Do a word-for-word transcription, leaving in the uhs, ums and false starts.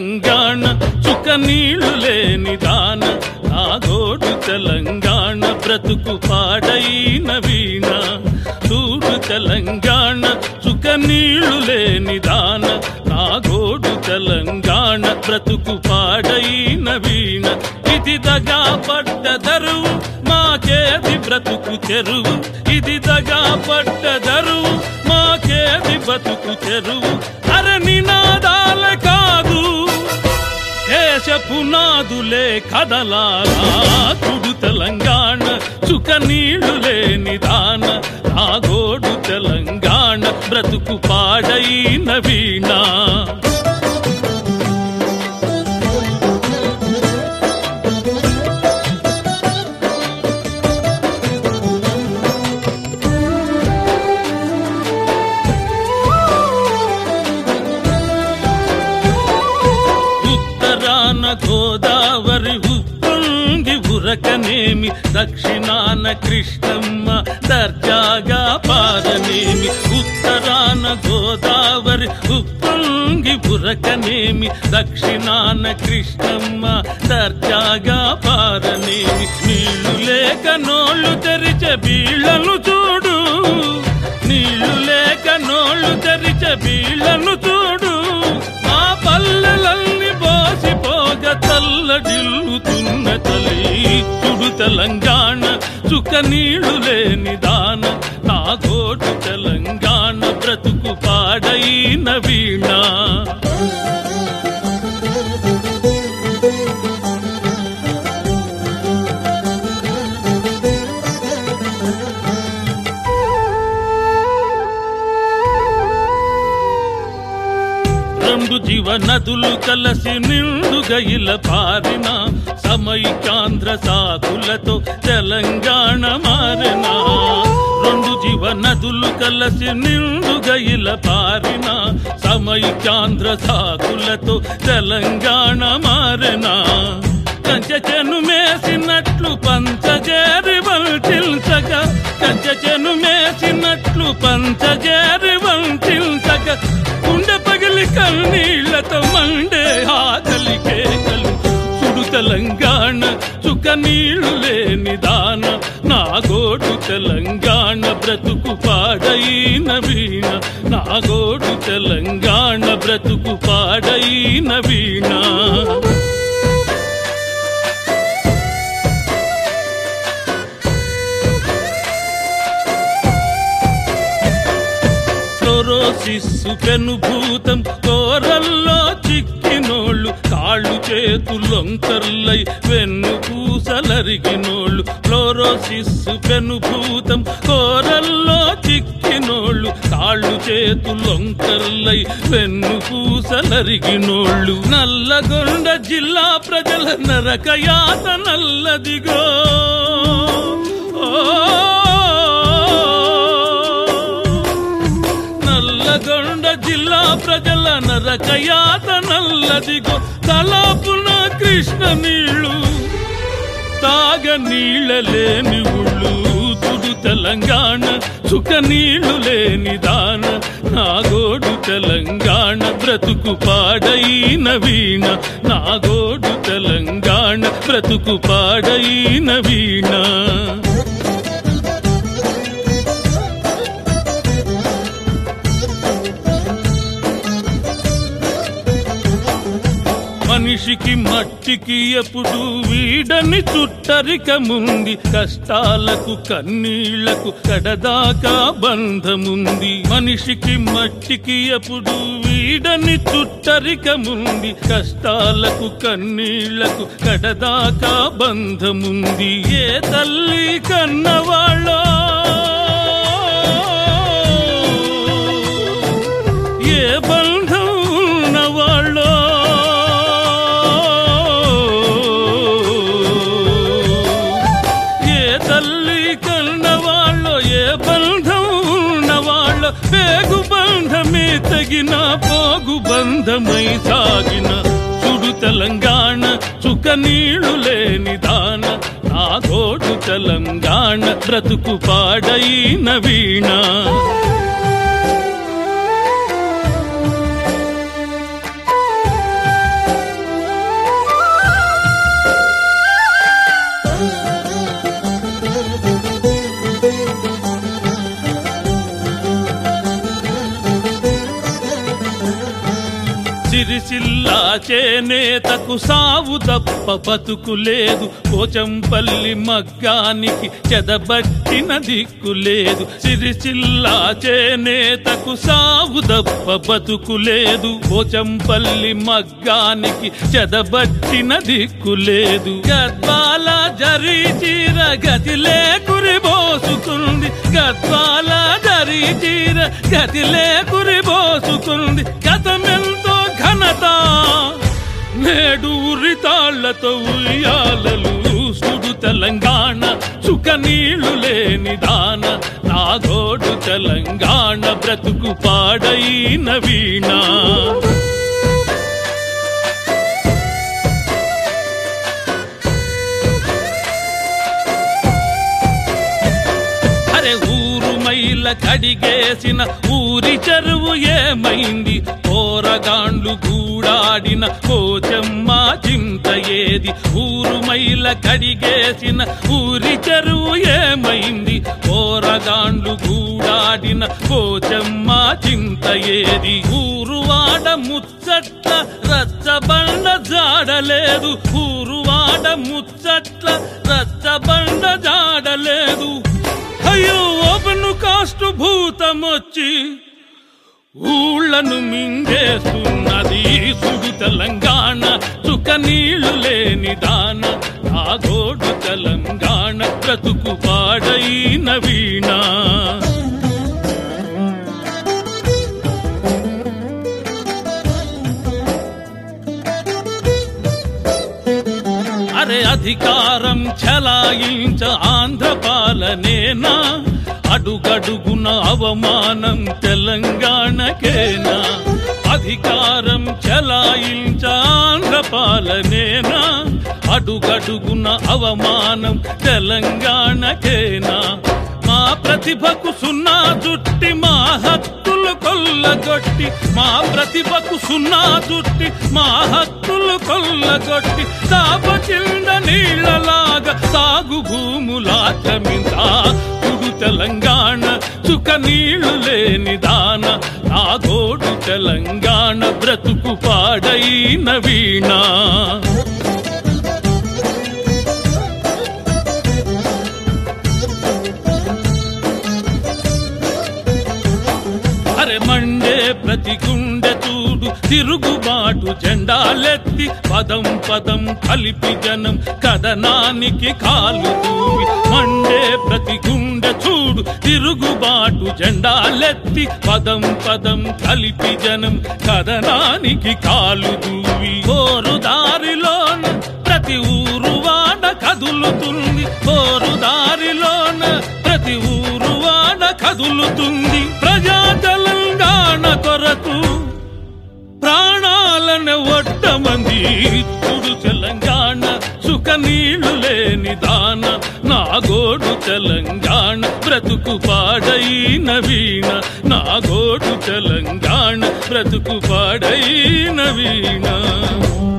తెలంగాణ చుక్క నీళ్లు లేని దాన నాగోడు తెలంగాణ బ్రతుకు పాడైన వీణ చూడు తెలంగాణ చుక్క నీళ్లు లేని దాన నాగోడు తెలంగాణ బ్రతుకు పాడైన వీణ ఇది దగా పడ్డ దరువు మాకేది బ్రతుకు చెరువు ఇది దగా పడ్డ దరువు మాకేది బ్రతుకు చెరువు అర నినాదాల కాదు దేశ పునాదులే కదలాలా కుడు తెలంగాణ చుక్క నీళ్లు లేని దాన నాగోడు తెలంగాణ బ్రతుకు పాడైన వీణ గోదావరి ఉప్పొంగి ఉరకనేమి దక్షిణాన కృష్ణమ్మ దర్జాగా పారనేమి ఉత్తరాన గోదావరి ఉప్పొంగి ఉరకనేమి దక్షిణాన కృష్ణమ్మ దర్జాగా పారనేమి నీళ్లు లేక నోళ్లు తెరిచే బీళ్లను చూడు నీళ్లు లేక నోళ్లు తెరిచే బీళ్లను చూడు మా పల్లెలన్నీ బోసిపోగ తల్లడిల్లుతున్న తల్లి చుడు తెలంగాణ చుక్క నీళ్లు లేని దాన నాగోడు తెలంగాణ బ్రతుకు పాడైన వీణ రెండు జీవ నదులు కలసి నిండుగా ఇలా పారిన సమైకాంధ్ర సాకులతో తెలంగాణ మారిన రెండు జీవ నదులు కలసి నిండుగా ఇలా పారిన సమైకాంధ్ర సాకులతో తెలంగాణ మారిన కంచె చెను మేసినట్లు పంచజేరి వంటిల్చగా కంచె చెను మేసినట్లు పంచజేరి వంటిల్చగా గుండె పగిలి కన్నీళ్లతో మండే ఆకలి కేకలు చుడు తెలంగాణ చుక్క నీళ్లు లేని దాన నాగోడు తెలంగాణ బ్రతుకు పాడైన వీణ నాగోడు తెలంగాణ బ్రతుకు పాడైన వీణ క్లోరోసిస్సు పెనుభూతం కోరల్లో చిక్కినోళ్ళు కాళ్ళు చేతులొంకర్లై వెన్ను పూసలరిగినోళ్ళు క్లోరోసిస్సు పెనుభూతం కోరల్లో చిక్కినోళ్ళు కాళ్ళు చేతులొంకర్లై వెన్ను పూసలరిగినోళ్ళు నల్లగొండ జిల్లా ప్రజల నరకయాత నల్లదిగో నల్లగొండ జిల్లా ప్రజల నరకయాత నల్లదిగో తలాపున కృష్ణ నీళ్లు తాగ నీళ్ళ లేని ఉళ్ళు తుడు తెలంగాణ చుక్క నీళ్లు లేని దాన నాగోడు తెలంగాణ బ్రతుకు పాడైన వీణ నాగోడు తెలంగాణ బ్రతుకు పాడైన వీణ మనిషికి మట్టికి ఎప్పుడు వీడని చుట్టరికముంది కష్టాలకు కన్నీళ్లకు కడదాకా బంధముంది మనిషికి మట్టికి ఎప్పుడు వీడని చుట్టరికముంది కష్టాలకు కన్నీళ్లకు కడదాకా బంధముంది ఏ తల్లి కన్నవాళ్ళో ఏ బంధం ఉన్నవాళ్ళో పేగు బంధమే తగిన పోగు బంధమై సాగిన చుడు తెలంగాణ చుక్క నీళ్లు లేని దాన నాగోడు తెలంగాణ బ్రతుకు పాడైన వీణ సిరిసిల్లా చేనేతకు సావు తప్ప బతుకు లేదు, పోచంపల్లి మగ్గానికి చెదబట్టిన దిక్కు లేదు. సిరిసిల్లా చేనేతకు సావు తప్ప బతుకు లేదు, పోచంపల్లి మగ్గానికి చెదబట్టిన దిక్కు లేదు. గద్వాల జరీ చీర గతిలే కురిబోసుకుంది, గద్వాల జరీ చీర గతిలే కురిబోసుకుంది. గతమెంతో ఘనత నేడు ఉరితాళ్లతో ఉయ్యాలలు సుడు తెలంగాణ, చుక్క నీళ్లు లేని దాన. నాగోడు తెలంగాణ బ్రతుకు పాడైన వీణ. ఊరు మైల కడిగేసిన ఊరి చెరువు ఏమైంది, పోరగాండ్లు గూడాడిన పోచమ్మ చింత ఏది. ఊరు మైల కడిగేసిన ఊరి చెరువు ఏమైంది, పోరగాండ్లు గూడాడిన పోచమ్మ చింత ఏది. ఊరువాడ ముచ్చట్ల రచ్చబండ జాడలేదు, ఊరువాడ ముచ్చట్ల రచ్చబండ జాడలేదు. అయ్యో ఓపెను కాస్టు భూతమొచ్చి ఊళ్ళను మింగేస్తున్నది, సుడు తెలంగాణ చుక్క నీళ్లు లేని దాన. నాగోడు తెలంగాణ బ్రతుకు పాడైన వీణ. అరే అధికారం చలాయించ ఆంధ్ర పాలనేనా, అడుగడుగున అవమానం తెలంగాణకేనా. అధికారం చలాయించ ఆంధ్ర పాలనేనా, అడుగడుగున అవమానం తెలంగాణకేనా. మా ప్రతిభకు సున్నా చుట్టి మా హక్కులు కొల్లగొట్టి, మా ప్రతిభకు సున్నా చుట్టి మా హక్కులు కొల్లగొట్టి, తాప కింద నీళ్లలాగా సాగు భూములాక్రమించా సుడు తెలంగాణ చుక్క నీళ్లు లేని దాన. నాగోడు తెలంగాణ బ్రతుకు పాడైన వీణ. అరే మండే ప్రతి గుండె చూడు తిరుగుబాటు జెండాలెత్తి, పదం పదం కలిపి జనం కథనానికి కాలు దూవి. మండే ప్రతి గుండె చూడు తిరుగుబాటు జెండాలెత్తి, పదం పదం కలిపి జనం కథనానికి కాలు దూవి. ఓరు దారిలోన ప్రతి ఊరు వాడ కదులుతుంది, ఓరు దారిలోన ప్రతి ఊరు వాడ కదులుతుంది. ప్రజా తెలంగాణ కొరకు ప్రాణాలను ఒడ్డమంది, సుడు తెలంగాణ చుక్క నీళ్లు లేని దాన. నాగోడు తెలంగాణ బ్రతుకు పాడైన వీణ. నాగోడు తెలంగాణ బ్రతుకు పాడైన వీణ.